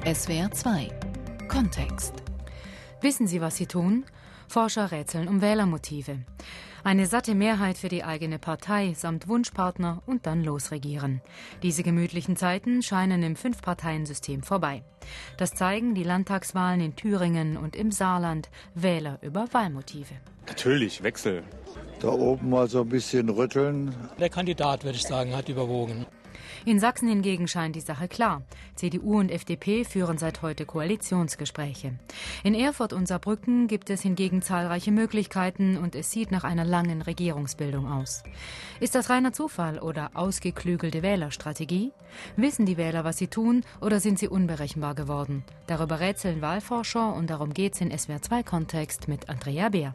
SWR 2 Kontext. Wissen Sie, was Sie tun? Forscher rätseln um Wählermotive. Eine satte Mehrheit für die eigene Partei samt Wunschpartner und dann losregieren. Diese gemütlichen Zeiten scheinen im Fünf-Parteien-System vorbei. Das zeigen die Landtagswahlen in Thüringen und im Saarland. Wähler über Wahlmotive. Natürlich, Wechsel. Da oben mal so ein bisschen rütteln. Der Kandidat, würde ich sagen, hat überwogen. In Sachsen hingegen scheint die Sache klar. CDU und FDP führen seit heute Koalitionsgespräche. In Erfurt und Saarbrücken gibt es hingegen zahlreiche Möglichkeiten und es sieht nach einer langen Regierungsbildung aus. Ist das reiner Zufall oder ausgeklügelte Wählerstrategie? Wissen die Wähler, was sie tun, oder sind sie unberechenbar geworden? Darüber rätseln Wahlforscher und darum geht's in SWR 2 Kontext mit Andrea Beer.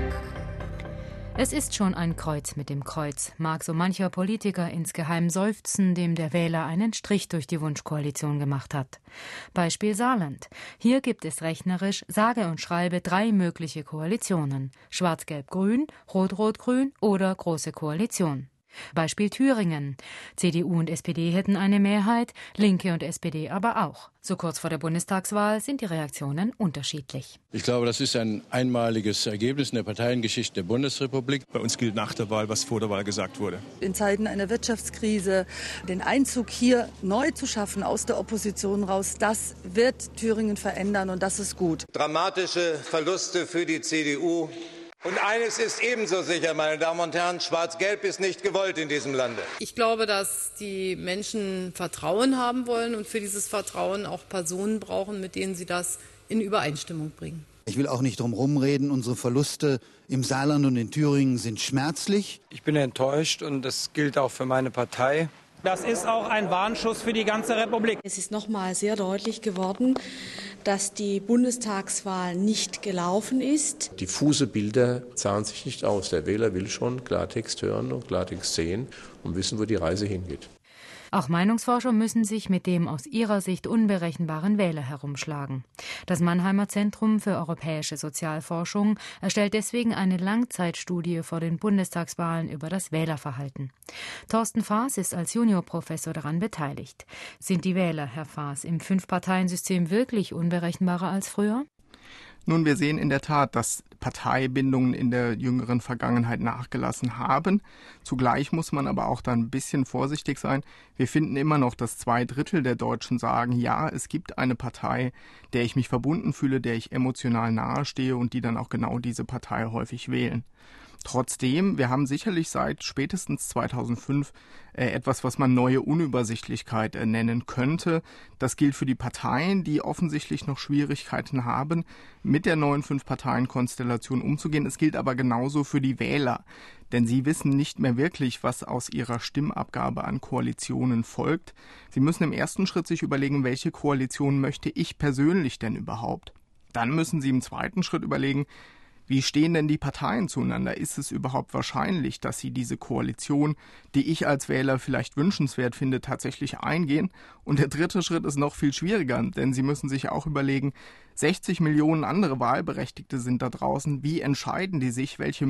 Es ist schon ein Kreuz mit dem Kreuz, mag so mancher Politiker insgeheim seufzen, dem der Wähler einen Strich durch die Wunschkoalition gemacht hat. Beispiel Saarland. Hier gibt es rechnerisch sage und schreibe 3 mögliche Koalitionen. Schwarz-Gelb-Grün, Rot-Rot-Grün oder Große Koalition. Beispiel Thüringen. CDU und SPD hätten eine Mehrheit, Linke und SPD aber auch. So kurz vor der Bundestagswahl sind die Reaktionen unterschiedlich. Ich glaube, das ist ein einmaliges Ergebnis in der Parteiengeschichte der Bundesrepublik. Bei uns gilt nach der Wahl, was vor der Wahl gesagt wurde. In Zeiten einer Wirtschaftskrise den Einzug hier neu zu schaffen aus der Opposition raus, das wird Thüringen verändern und das ist gut. Dramatische Verluste für die CDU. Und eines ist ebenso sicher, meine Damen und Herren, Schwarz-Gelb ist nicht gewollt in diesem Lande. Ich glaube, dass die Menschen Vertrauen haben wollen und für dieses Vertrauen auch Personen brauchen, mit denen sie das in Übereinstimmung bringen. Ich will auch nicht drum rumreden, unsere Verluste im Saarland und in Thüringen sind schmerzlich. Ich bin enttäuscht und das gilt auch für meine Partei. Das ist auch ein Warnschuss für die ganze Republik. Es ist noch mal sehr deutlich geworden, dass die Bundestagswahl nicht gelaufen ist. Diffuse Bilder zahlen sich nicht aus. Der Wähler will schon Klartext hören und Klartext sehen und wissen, wo die Reise hingeht. Auch Meinungsforscher müssen sich mit dem aus ihrer Sicht unberechenbaren Wähler herumschlagen. Das Mannheimer Zentrum für europäische Sozialforschung erstellt deswegen eine Langzeitstudie vor den Bundestagswahlen über das Wählerverhalten. Thorsten Faas ist als Juniorprofessor daran beteiligt. Sind die Wähler, Herr Faas, im Fünf-Parteien-System wirklich unberechenbarer als früher? Nun, wir sehen in der Tat, dass Parteibindungen in der jüngeren Vergangenheit nachgelassen haben. Zugleich muss man aber auch da ein bisschen vorsichtig sein. Wir finden immer noch, dass 2/3 der Deutschen sagen, ja, es gibt eine Partei, der ich mich verbunden fühle, der ich emotional nahestehe und die dann auch genau diese Partei häufig wählen. Trotzdem, wir haben sicherlich seit spätestens 2005 etwas, was man neue Unübersichtlichkeit nennen könnte. Das gilt für die Parteien, die offensichtlich noch Schwierigkeiten haben, mit der neuen 5-Parteien-Konstellation umzugehen. Es gilt aber genauso für die Wähler, denn sie wissen nicht mehr wirklich, was aus ihrer Stimmabgabe an Koalitionen folgt. Sie müssen im ersten Schritt sich überlegen, welche Koalition möchte ich persönlich denn überhaupt? Dann müssen sie im zweiten Schritt überlegen, wie stehen denn die Parteien zueinander? Ist es überhaupt wahrscheinlich, dass sie diese Koalition, die ich als Wähler vielleicht wünschenswert finde, tatsächlich eingehen? Und der dritte Schritt ist noch viel schwieriger, denn sie müssen sich auch überlegen, 60 Millionen andere Wahlberechtigte sind da draußen. Wie entscheiden die sich? Welche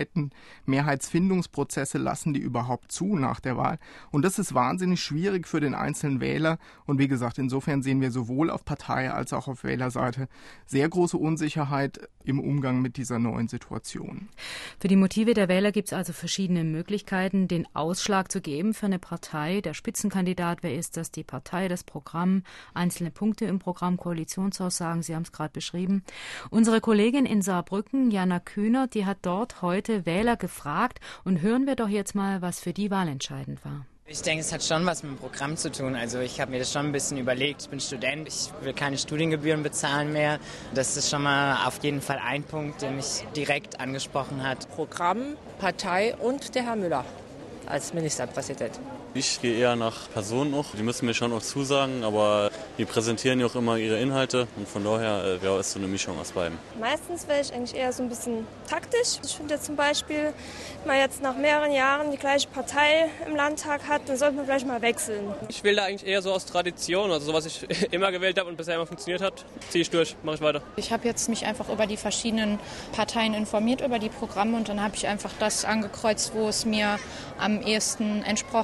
Mehrheitsfindungsprozesse lassen die überhaupt zu nach der Wahl? Und das ist wahnsinnig schwierig für den einzelnen Wähler. Und wie gesagt, insofern sehen wir sowohl auf Partei- als auch auf Wählerseite sehr große Unsicherheit im Umgang mit dieser neuen Situation. Für die Motive der Wähler gibt es also verschiedene Möglichkeiten, den Ausschlag zu geben für eine Partei. Der Spitzenkandidat, wer ist das? Die Partei, das Programm, einzelne Punkte im Programm, Koalitionsaussagen, Sie haben es gerade beschrieben. Unsere Kollegin in Saarbrücken, Jana Kühner, die hat dort heute Wähler gefragt. Und hören wir doch jetzt mal, was für die Wahl entscheidend war. Ich denke, es hat schon was mit dem Programm zu tun. Also ich habe mir das schon ein bisschen überlegt. Ich bin Student, ich will keine Studiengebühren bezahlen mehr. Das ist schon mal auf jeden Fall ein Punkt, der mich direkt angesprochen hat. Programm, Partei und der Herr Müller als Ministerpräsident. Ich gehe eher nach Personen noch. Die müssen mir schon auch zusagen, aber die präsentieren ja auch immer ihre Inhalte. Und von daher wäre es so eine Mischung aus beiden. Meistens wäre ich eigentlich eher so ein bisschen taktisch. Ich finde zum Beispiel, wenn man jetzt nach mehreren Jahren die gleiche Partei im Landtag hat, dann sollte man vielleicht mal wechseln. Ich wähle da eigentlich eher so aus Tradition, also so was ich immer gewählt habe und bisher immer funktioniert hat, ziehe ich durch, mache ich weiter. Ich habe jetzt mich einfach über die verschiedenen Parteien informiert, über die Programme und dann habe ich einfach das angekreuzt, wo es mir am ehesten entsprochen hat,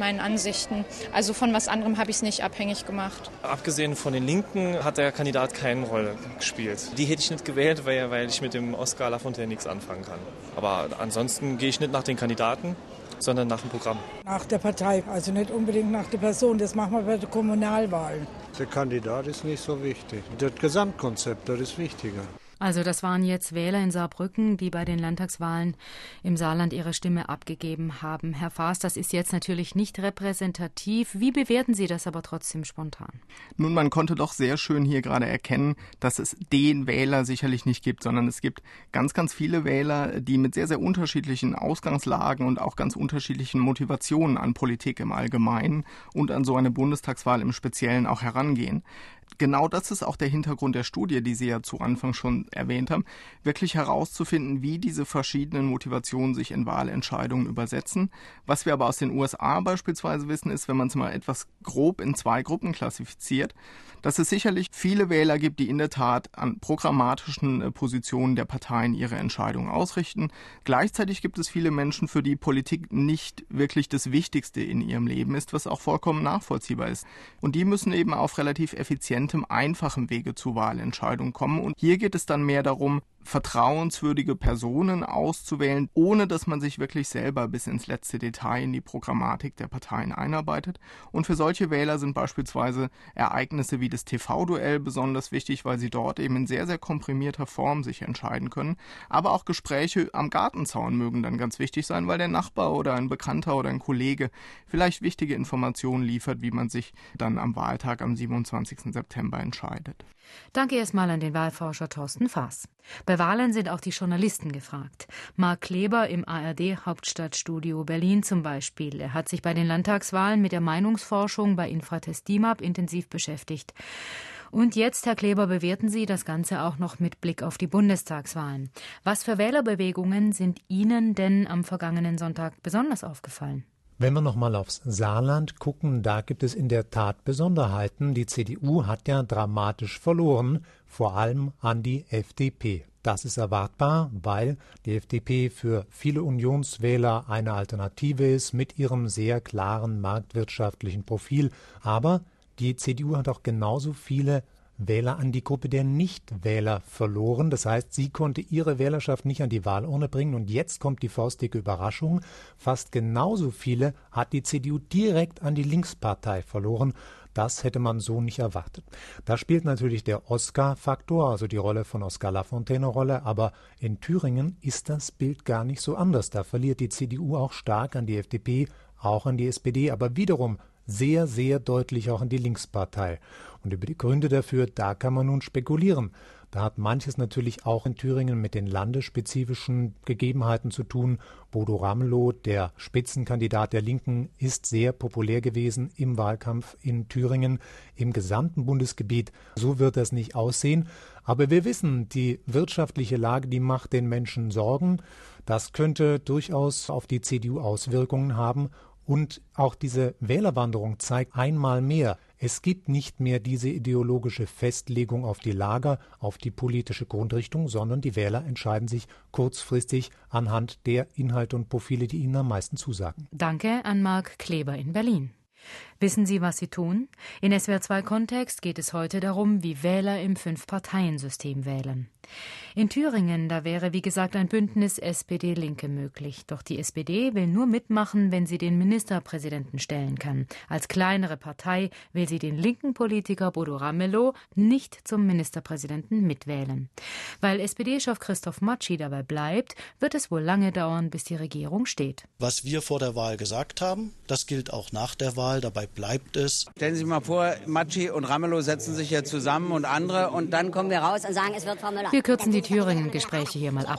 meinen Ansichten. Also von was anderem habe ich es nicht abhängig gemacht. Abgesehen von den Linken hat der Kandidat keine Rolle gespielt. Die hätte ich nicht gewählt, weil ich mit dem Oscar Lafontaine nichts anfangen kann. Aber ansonsten gehe ich nicht nach den Kandidaten, sondern nach dem Programm. Nach der Partei, also nicht unbedingt nach der Person. Das machen wir bei der Kommunalwahl. Der Kandidat ist nicht so wichtig. Das Gesamtkonzept, das ist wichtiger. Also das waren jetzt Wähler in Saarbrücken, die bei den Landtagswahlen im Saarland ihre Stimme abgegeben haben. Herr Faas, das ist jetzt natürlich nicht repräsentativ. Wie bewerten Sie das aber trotzdem spontan? Nun, man konnte doch sehr schön hier gerade erkennen, dass es den Wähler sicherlich nicht gibt, sondern es gibt ganz, ganz viele Wähler, die mit sehr, sehr unterschiedlichen Ausgangslagen und auch ganz unterschiedlichen Motivationen an Politik im Allgemeinen und an so eine Bundestagswahl im Speziellen auch herangehen. Genau das ist auch der Hintergrund der Studie, die Sie ja zu Anfang schon erwähnt haben, wirklich herauszufinden, wie diese verschiedenen Motivationen sich in Wahlentscheidungen übersetzen. Was wir aber aus den USA beispielsweise wissen, ist, wenn man es mal etwas grob in 2 Gruppen klassifiziert, dass es sicherlich viele Wähler gibt, die in der Tat an programmatischen Positionen der Parteien ihre Entscheidungen ausrichten. Gleichzeitig gibt es viele Menschen, für die Politik nicht wirklich das Wichtigste in ihrem Leben ist, was auch vollkommen nachvollziehbar ist. Und die müssen eben auf relativ effizientem, einfachem Wege zu Wahlentscheidungen kommen. Und hier geht es dann mehr darum, vertrauenswürdige Personen auszuwählen, ohne dass man sich wirklich selber bis ins letzte Detail in die Programmatik der Parteien einarbeitet. Und für solche Wähler sind beispielsweise Ereignisse wie das TV-Duell besonders wichtig, weil sie dort eben in sehr, sehr komprimierter Form sich entscheiden können. Aber auch Gespräche am Gartenzaun mögen dann ganz wichtig sein, weil der Nachbar oder ein Bekannter oder ein Kollege vielleicht wichtige Informationen liefert, wie man sich dann am Wahltag am 27. September entscheidet. Danke erstmal an den Wahlforscher Thorsten Faas. Bei Wahlen sind auch die Journalisten gefragt. Marc Kleber im ARD-Hauptstadtstudio Berlin zum Beispiel. Er hat sich bei den Landtagswahlen mit der Meinungsforschung bei Infratest DIMAP intensiv beschäftigt. Und jetzt, Herr Kleber, bewerten Sie das Ganze auch noch mit Blick auf die Bundestagswahlen. Was für Wählerbewegungen sind Ihnen denn am vergangenen Sonntag besonders aufgefallen? Wenn wir nochmal aufs Saarland gucken, da gibt es in der Tat Besonderheiten. Die CDU hat ja dramatisch verloren, vor allem an die FDP. Das ist erwartbar, weil die FDP für viele Unionswähler eine Alternative ist mit ihrem sehr klaren marktwirtschaftlichen Profil. Aber die CDU hat auch genauso viele Wähler an die Gruppe der Nichtwähler verloren. Das heißt, sie konnte ihre Wählerschaft nicht an die Wahlurne bringen. Und jetzt kommt die faustdicke Überraschung. Fast genauso viele hat die CDU direkt an die Linkspartei verloren. Das hätte man so nicht erwartet. Da spielt natürlich der Oscar-Faktor, also die Rolle von Oscar Lafontaine eine Rolle. Aber in Thüringen ist das Bild gar nicht so anders. Da verliert die CDU auch stark an die FDP, auch an die SPD, aber wiederum sehr, sehr deutlich auch an die Linkspartei. Und über die Gründe dafür, da kann man nun spekulieren. Da hat manches natürlich auch in Thüringen mit den landesspezifischen Gegebenheiten zu tun. Bodo Ramelow, der Spitzenkandidat der Linken, ist sehr populär gewesen im Wahlkampf in Thüringen, im gesamten Bundesgebiet. So wird das nicht aussehen. Aber wir wissen, die wirtschaftliche Lage, die macht den Menschen Sorgen. Das könnte durchaus auf die CDU Auswirkungen haben. Und auch diese Wählerwanderung zeigt einmal mehr, es gibt nicht mehr diese ideologische Festlegung auf die Lager, auf die politische Grundrichtung, sondern die Wähler entscheiden sich kurzfristig anhand der Inhalte und Profile, die ihnen am meisten zusagen. Danke an Marc Kleber in Berlin. Wissen Sie, was Sie tun? In SWR2-Kontext geht es heute darum, wie Wähler im 5-Parteien-System wählen. In Thüringen, da wäre wie gesagt ein Bündnis SPD-Linke möglich. Doch die SPD will nur mitmachen, wenn sie den Ministerpräsidenten stellen kann. Als kleinere Partei will sie den linken Politiker Bodo Ramelow nicht zum Ministerpräsidenten mitwählen. Weil SPD-Chef Christoph Matschi dabei bleibt, wird es wohl lange dauern, bis die Regierung steht. Was wir vor der Wahl gesagt haben, das gilt auch nach der Wahl. Dabei bleibt es. Stellen Sie sich mal vor, Matschi und Ramelow setzen sich ja zusammen und andere und dann kommen wir raus und sagen, es wird Frau Müller. Wir kürzen die Thüringen-Gespräche hier mal ab.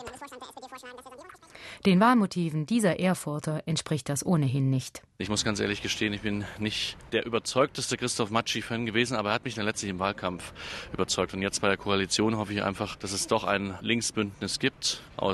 Den Wahlmotiven dieser Erfurter entspricht das ohnehin nicht. Ich muss ganz ehrlich gestehen, ich bin nicht der überzeugteste Christoph Matschi-Fan gewesen, aber er hat mich dann letztlich im Wahlkampf überzeugt. Und jetzt bei der Koalition hoffe ich einfach, dass es doch ein Linksbündnis gibt aus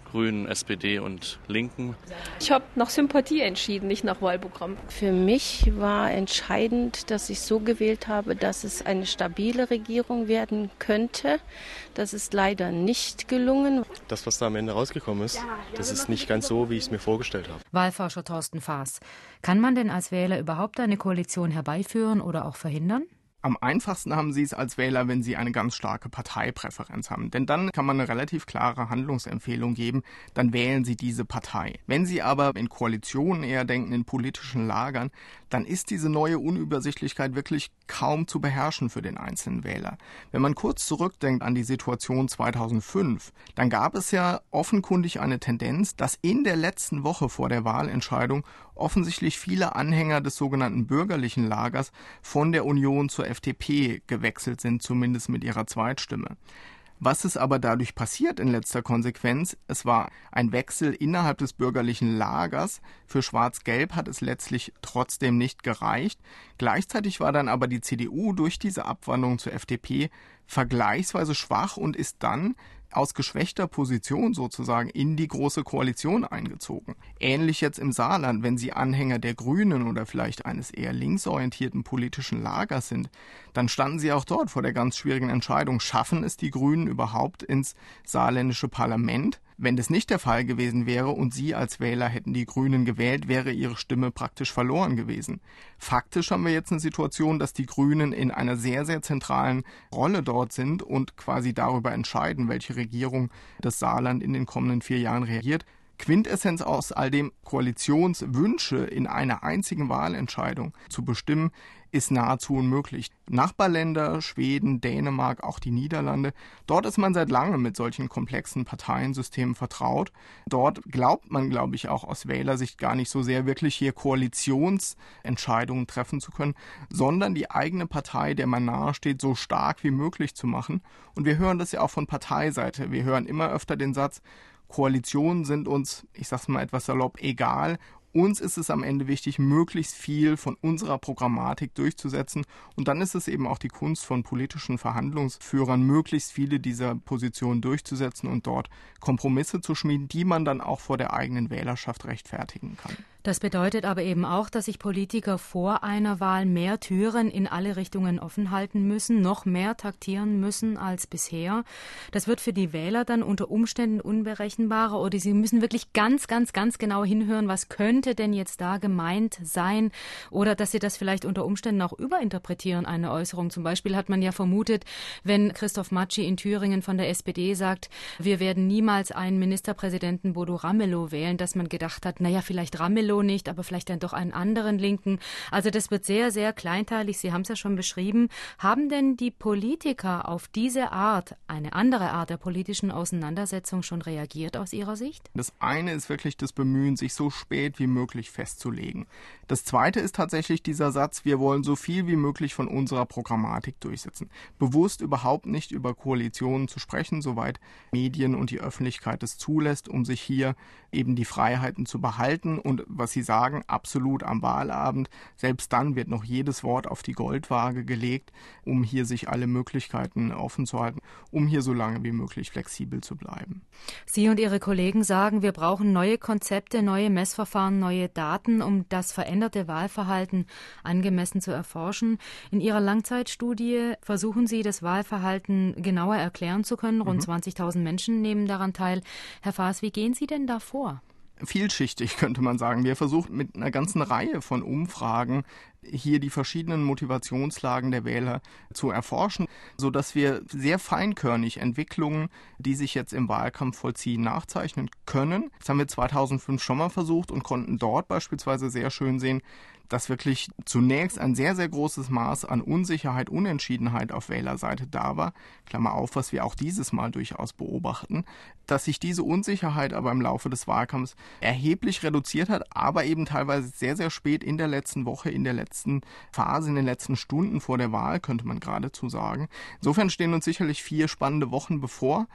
Grünen, SPD und Linken. Ich habe nach Sympathie entschieden, nicht nach Wahlprogramm. Für mich war entscheidend, dass ich so gewählt habe, dass es eine stabile Regierung werden könnte. Das ist leider nicht gelungen. Das, was da am Ende rausgekommen ist, das ist nicht ganz so, wie ich es mir vorgestellt habe. Wahlforscher Thorsten Faas. Kann man denn als Wähler überhaupt eine Koalition herbeiführen oder auch verhindern? Am einfachsten haben Sie es als Wähler, wenn Sie eine ganz starke Parteipräferenz haben. Denn dann kann man eine relativ klare Handlungsempfehlung geben, dann wählen Sie diese Partei. Wenn Sie aber in Koalitionen eher denken, in politischen Lagern, dann ist diese neue Unübersichtlichkeit wirklich kaum zu beherrschen für den einzelnen Wähler. Wenn man kurz zurückdenkt an die Situation 2005, dann gab es ja offenkundig eine Tendenz, dass in der letzten Woche vor der Wahlentscheidung offensichtlich viele Anhänger des sogenannten bürgerlichen Lagers von der Union zur FDP gewechselt sind, zumindest mit ihrer Zweitstimme. Was ist aber dadurch passiert in letzter Konsequenz? Es war ein Wechsel innerhalb des bürgerlichen Lagers. Für Schwarz-Gelb hat es letztlich trotzdem nicht gereicht. Gleichzeitig war dann aber die CDU durch diese Abwanderung zur FDP vergleichsweise schwach und ist dann aus geschwächter Position sozusagen in die Große Koalition eingezogen. Ähnlich jetzt im Saarland, wenn Sie Anhänger der Grünen oder vielleicht eines eher linksorientierten politischen Lagers sind, dann standen Sie auch dort vor der ganz schwierigen Entscheidung, schaffen es die Grünen überhaupt ins saarländische Parlament? Wenn das nicht der Fall gewesen wäre und Sie als Wähler hätten die Grünen gewählt, wäre Ihre Stimme praktisch verloren gewesen. Faktisch haben wir jetzt eine Situation, dass die Grünen in einer sehr, sehr zentralen Rolle dort sind und quasi darüber entscheiden, welche Regierung das Saarland in den kommenden 4 Jahren regiert. Quintessenz aus all dem, Koalitionswünsche in einer einzigen Wahlentscheidung zu bestimmen, ist nahezu unmöglich. Nachbarländer, Schweden, Dänemark, auch die Niederlande, dort ist man seit langem mit solchen komplexen Parteiensystemen vertraut. Dort glaubt man, glaube ich, auch aus Wählersicht gar nicht so sehr wirklich hier Koalitionsentscheidungen treffen zu können, sondern die eigene Partei, der man nahesteht, so stark wie möglich zu machen. Und wir hören das ja auch von Parteiseite. Wir hören immer öfter den Satz, Koalitionen sind uns, ich sag's mal etwas salopp, egal. Uns ist es am Ende wichtig, möglichst viel von unserer Programmatik durchzusetzen. Und dann ist es eben auch die Kunst von politischen Verhandlungsführern, möglichst viele dieser Positionen durchzusetzen und dort Kompromisse zu schmieden, die man dann auch vor der eigenen Wählerschaft rechtfertigen kann. Das bedeutet aber eben auch, dass sich Politiker vor einer Wahl mehr Türen in alle Richtungen offen halten müssen, noch mehr taktieren müssen als bisher. Das wird für die Wähler dann unter Umständen unberechenbarer oder sie müssen wirklich ganz genau hinhören, was könnte denn jetzt da gemeint sein oder dass sie das vielleicht unter Umständen auch überinterpretieren, eine Äußerung. Zum Beispiel hat man ja vermutet, wenn Christoph Matschi in Thüringen von der SPD sagt, wir werden niemals einen Ministerpräsidenten Bodo Ramelow wählen, dass man gedacht hat, naja, vielleicht Ramelow nicht, aber vielleicht dann doch einen anderen Linken. Also das wird sehr, sehr kleinteilig. Sie haben es ja schon beschrieben. Haben denn die Politiker auf diese Art, eine andere Art der politischen Auseinandersetzung schon reagiert aus Ihrer Sicht? Das eine ist wirklich das Bemühen, sich so spät wie möglich festzulegen. Das zweite ist tatsächlich dieser Satz, wir wollen so viel wie möglich von unserer Programmatik durchsetzen. Bewusst überhaupt nicht über Koalitionen zu sprechen, soweit Medien und die Öffentlichkeit es zulässt, um sich hier eben die Freiheiten zu behalten und was Sie sagen, absolut am Wahlabend. Selbst dann wird noch jedes Wort auf die Goldwaage gelegt, um hier sich alle Möglichkeiten offen zu halten, um hier so lange wie möglich flexibel zu bleiben. Sie und Ihre Kollegen sagen, wir brauchen neue Konzepte, neue Messverfahren, neue Daten, um das veränderte Wahlverhalten angemessen zu erforschen. In Ihrer Langzeitstudie versuchen Sie, das Wahlverhalten genauer erklären zu können. Rund 20.000 Menschen nehmen daran teil. Herr Faas, wie gehen Sie denn da vor? Vielschichtig, könnte man sagen. Wir versuchen mit einer ganzen Reihe von Umfragen hier die verschiedenen Motivationslagen der Wähler zu erforschen, sodass wir sehr feinkörnig Entwicklungen, die sich jetzt im Wahlkampf vollziehen, nachzeichnen können. Das haben wir 2005 schon mal versucht und konnten dort beispielsweise sehr schön sehen, dass wirklich zunächst ein sehr, sehr großes Maß an Unsicherheit, Unentschiedenheit auf Wählerseite da war. Klammer auf, was wir auch dieses Mal durchaus beobachten, dass sich diese Unsicherheit aber im Laufe des Wahlkampfs erheblich reduziert hat, aber eben teilweise sehr, sehr spät in der letzten Woche, in der letzten Phase, in den letzten Stunden vor der Wahl, könnte man geradezu sagen. Insofern stehen uns sicherlich 4 spannende Wochen bevor.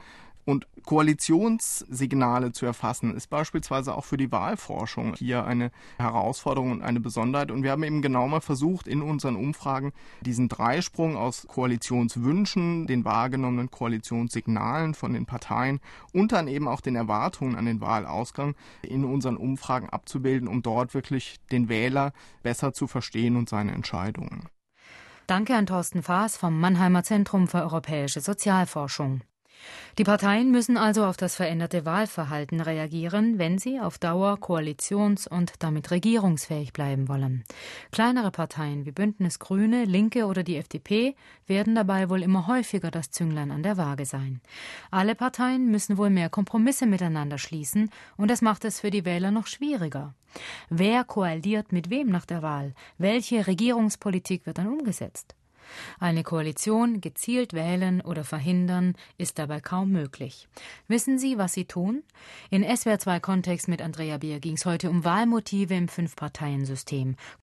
Und Koalitionssignale zu erfassen, ist beispielsweise auch für die Wahlforschung hier eine Herausforderung und eine Besonderheit. Und wir haben eben genau mal versucht, in unseren Umfragen diesen Dreisprung aus Koalitionswünschen, den wahrgenommenen Koalitionssignalen von den Parteien und dann eben auch den Erwartungen an den Wahlausgang in unseren Umfragen abzubilden, um dort wirklich den Wähler besser zu verstehen und seine Entscheidungen. Danke an Thorsten Faas vom Mannheimer Zentrum für europäische Sozialforschung. Die Parteien müssen also auf das veränderte Wahlverhalten reagieren, wenn sie auf Dauer koalitions- und damit regierungsfähig bleiben wollen. Kleinere Parteien wie Bündnis Grüne, Linke oder die FDP werden dabei wohl immer häufiger das Zünglein an der Waage sein. Alle Parteien müssen wohl mehr Kompromisse miteinander schließen und das macht es für die Wähler noch schwieriger. Wer koaliert mit wem nach der Wahl? Welche Regierungspolitik wird dann umgesetzt? Eine Koalition gezielt wählen oder verhindern, ist dabei kaum möglich. Wissen Sie, was Sie tun? In SWR 2 Kontext mit Andrea Beer ging es heute um Wahlmotive im 5-Parteien-System.